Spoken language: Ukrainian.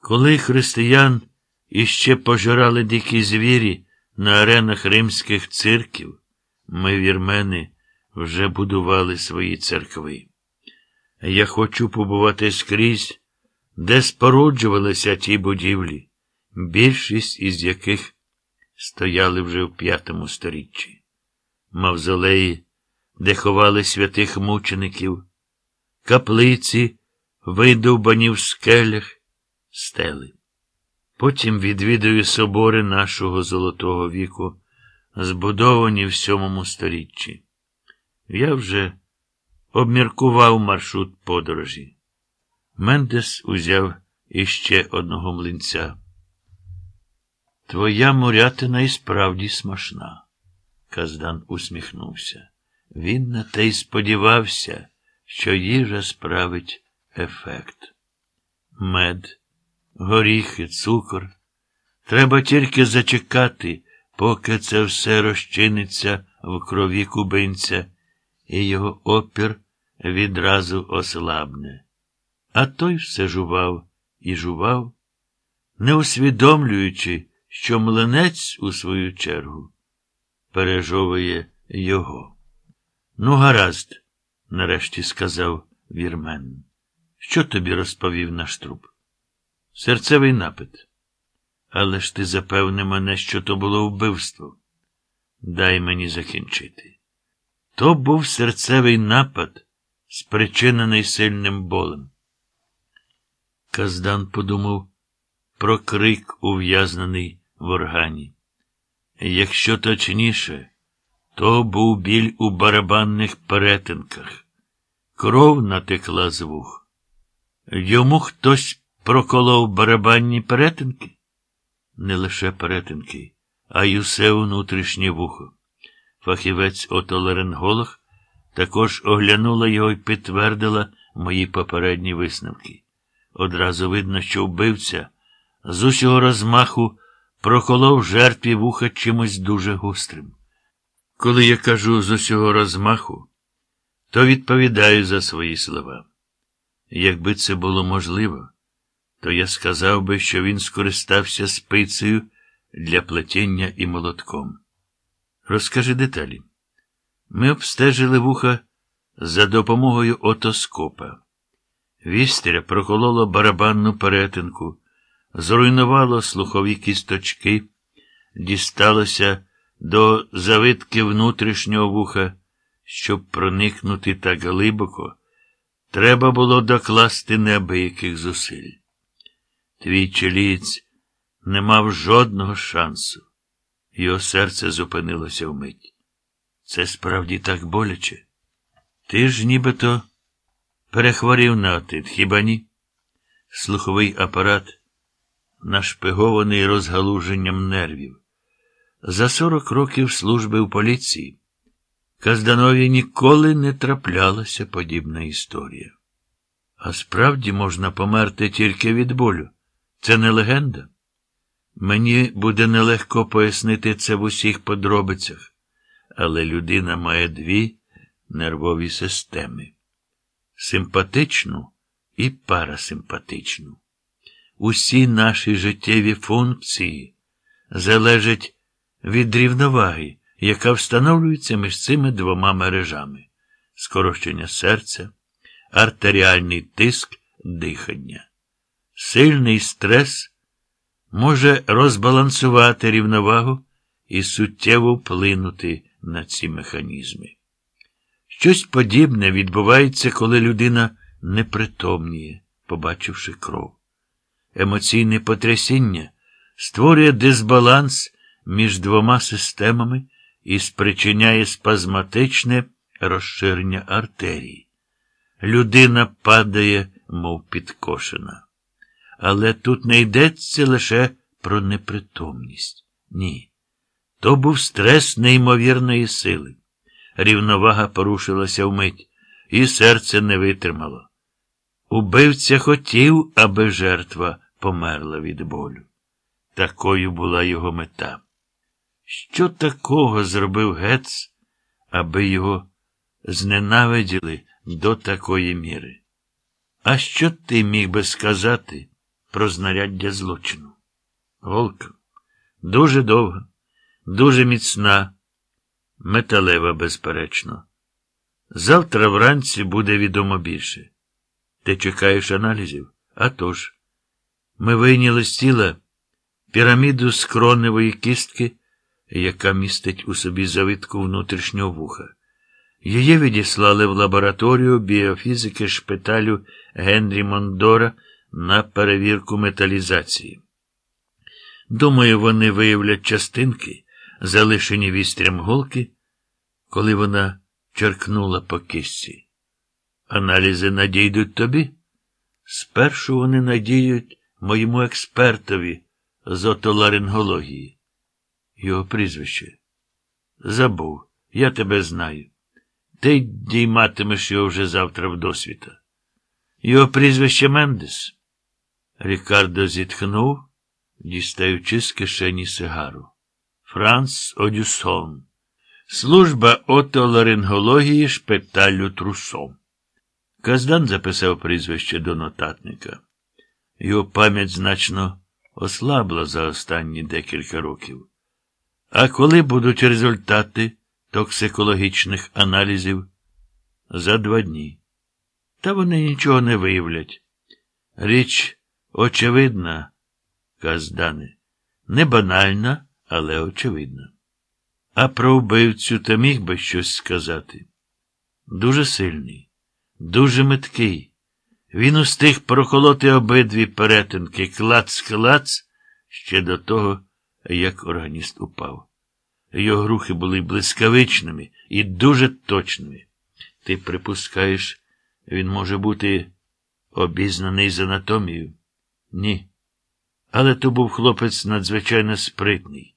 Коли християн іще пожирали дикі звірі на аренах римських цирків, ми, вірмени, вже будували свої церкви. Я хочу побувати скрізь, де споруджувалися ті будівлі, більшість із яких стояли вже в 5 сторіччі. Мавзолеї, де ховали святих мучеників, каплиці, видовбані в скелях, стели. Потім відвідую собори нашого Золотого віку, збудовані в 7 сторіччі. Я вже обміркував маршрут подорожі. Мендес узяв іще одного млинця. Твоя морятина і справді смачна. Каздан усміхнувся. Він на те й сподівався, що їжа справить ефект. Мед, горіхи, цукор. Треба тільки зачекати, поки це все розчиниться в крові кубинця, і його опір відразу ослабне. А той все жував і жував, не усвідомлюючи, що млинець, у свою чергу, пережовує його. Ну, гаразд, нарешті сказав вірмен. Що тобі розповів наш труп? Серцевий напад. Але ж ти запевни мене, що то було вбивство. Дай мені закінчити. То був серцевий напад, спричинений сильним болем. Каздан подумав про крик, ув'язнений в органі. Якщо точніше, то був біль у барабанних перетинках. Кров натекла з вух. Йому хтось проколов барабанні перетинки? Не лише перетинки, а й усе внутрішнє вухо. Фахівець-отоларинголог також оглянула його і підтвердила мої попередні висновки. Одразу видно, що вбивця з усього розмаху проколов жертві вуха чимось дуже гострим. Коли я кажу з усього розмаху, то відповідаю за свої слова. Якби це було можливо, то я сказав би, що він скористався спицею для плетіння і молотком. Розкажи деталі. Ми обстежили вуха за допомогою отоскопа. Вістря прокололо барабанну перетинку, зруйнувало слухові кісточки, дісталося до завитки внутрішнього вуха. Щоб проникнути так глибоко, треба було докласти неабияких зусиль. Твій чилієць не мав жодного шансу. Його серце зупинилося вмить. Це справді так боляче. Ти ж нібито перехворів на отит, хіба ні? Слуховий апарат нашпигований розгалуженням нервів. За 40 років служби в поліції Казданові ніколи не траплялася подібна історія. А справді можна померти тільки від болю. Це не легенда. Мені буде нелегко пояснити це в усіх подробицях, але людина має 2 нервові системи. Симпатичну і парасимпатичну. Усі наші життєві функції залежать від рівноваги, яка встановлюється між цими 2 мережами – скорочення серця, артеріальний тиск, дихання. Сильний стрес може розбалансувати рівновагу і суттєво вплинути на ці механізми. Щось подібне відбувається, коли людина непритомніє, побачивши кров. Емоційне потрясіння створює дисбаланс між 2 системами і спричиняє спазматичне розширення артерій. Людина падає, мов підкошена. Але тут не йдеться лише про непритомність. Ні. То був стрес неймовірної сили. Рівновага порушилася вмить, і серце не витримало. Убивця хотів, аби жертва померла від болю. Такою була його мета. Що такого зробив Гец, аби його зненавиділи до такої міри? А що ти міг би сказати про знаряддя злочину. Голка. Дуже довга, дуже міцна, металева, безперечно. Завтра вранці буде відомо більше. Ти чекаєш аналізів? А тож. Ми вийняли з тіла піраміду скроневої кістки, яка містить у собі завитку внутрішнього вуха. Її відіслали в лабораторію біофізики шпиталю Генрі Мондора на перевірку металізації. Думаю, вони виявлять частинки, залишені вістрям голки, коли вона черкнула по кістці. Аналізи надійдуть тобі? Спершу вони надіють моєму експертові з отоларингології. Його прізвище. Забув. Я тебе знаю. Ти дійматимеш його вже завтра вдосвіта. Його прізвище Мендес. Рікардо зітхнув, дістаючи з кишені сигару. Франц Одюсон. Служба отоларингології шпиталю Трусо. Каздан записав прізвище до нотатника. Його пам'ять значно ослабла за останні декілька років. А коли будуть результати токсикологічних аналізів? За 2 дні. Та вони нічого не виявлять. Річ очевидна, Каздане. Не банальна, але очевидна. А про вбивцю ти міг би щось сказати? Дуже сильний, дуже меткий. Він устиг проколоти обидві перетинки клац-клац ще до того, як органіст упав. Його рухи були блискавичними і дуже точними. Ти припускаєш, він може бути обізнаний з анатомією? Ні. Але то був хлопець надзвичайно спритний.